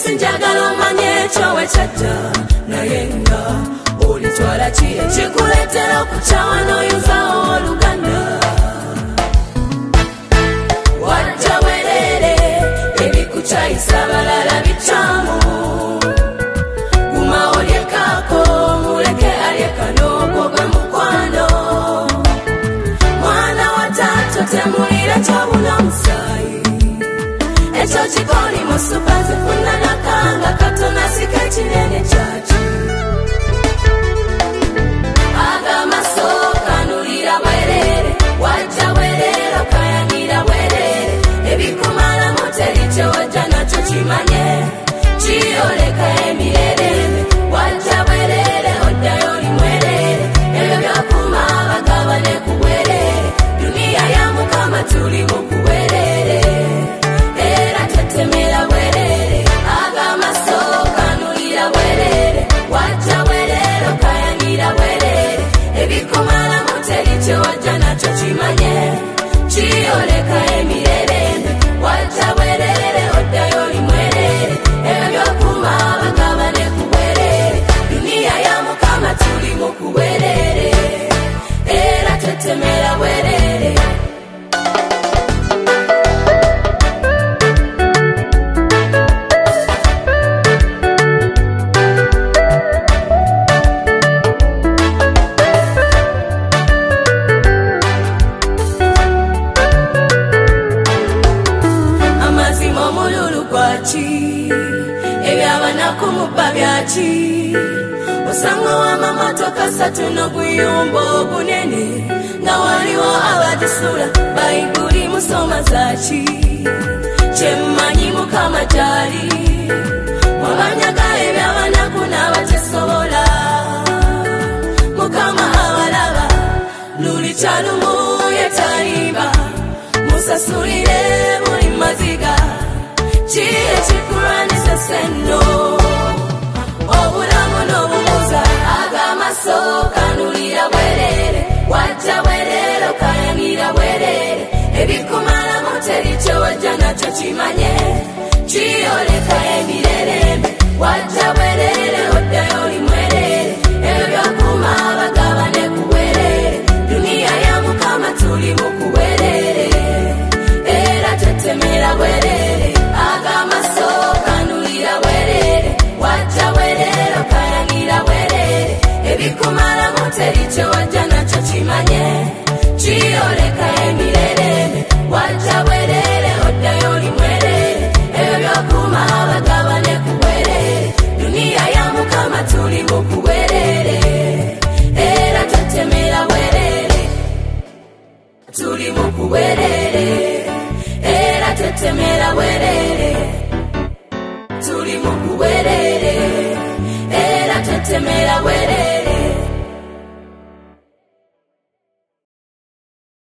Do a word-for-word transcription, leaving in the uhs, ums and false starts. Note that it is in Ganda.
sinjagala omanye ekyo wekyadda naye nga olitwala ki ekikuleetera okukyawa n'oyuzawo oluganda wajja bwerere ebikukyayisa balala bikyamu guma olyekako muleke alyeka n'ogwo gwe mukwano mwana wa tato temulira kyobula musaayi ekyo kikoli mu supa zifuna nakanga katona sika ekinene kyaki agamaso kanulira bwerere wajja bwerere okayanira bwerere ebikumala muteri kyewajja nakyo kimanye kiyoleka emirerembe wajja bwerere oddayo oli mwerere ebyo byokuma abagabane ku bwerere duniya ya mukama tuli mu kubwerere era tetemera bwerere agamaso kanulira bwerere wajja bwerere okayanira bwerere ebikumala muteri kyewajja nakyo kimanye kiyoleka emirerembe wajja bwerere oddayo oli mwerere ebyo byokuma abagabane ku bwerere duniya ya mukama tuli mu kubwerere era tetemera bwerere ebyabanaku mubba byaki osanga wamamotoka satu n'oguyumba obunene nga waliwo abagisula bayiguli musoma zaki kyemmanyi mukama gyali wabanyaga ebyabanaku n'abatesobola mukama abalaba luli kyalumu yetalimba musasulire buli maziga kiye kikulwanisa senno obulamu n'obumuza agamaso kanulira bwerere wajja bwerere okayanira bwerere ebikumala muteri kyewajja nakyo kimanye kiyoleka emirerembe wajja bwerere oddayo oli mwerere ebyo byokuma abagabane ku bwerere duniya ya mukama tuli mu kubwerere era tetemera bwerere agamaso kanulira bwerere wajja bwerere okayanira bwerere ebikumala muteri kyewajja nakyo kimanye kiyoleka emirerembe wajja bwerere oddayo oli mwerere ebyo byokuma abagabane ku bwerere duniya ya mukama tuli mu kubwerere era tetemera bwerere tuli mu kubwerere era tetemera bwerere tuli mu kubwerere era tetemera bwerere